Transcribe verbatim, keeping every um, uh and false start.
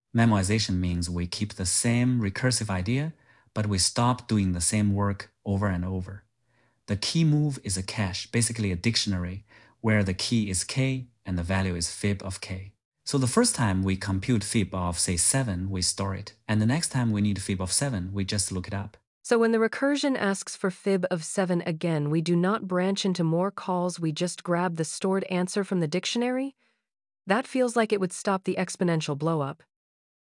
Memoization means we keep the same recursive idea, but we stop doing the same work over and over. The key move is a cache, basically a dictionary, where the key is k and the value is fib of k. So the first time we compute fib of, say, seven, we store it. And the next time we need fib of seven, we just look it up. So when the recursion asks for fib of seven again, we do not branch into more calls, we just grab the stored answer from the dictionary? That feels like it would stop the exponential blowup.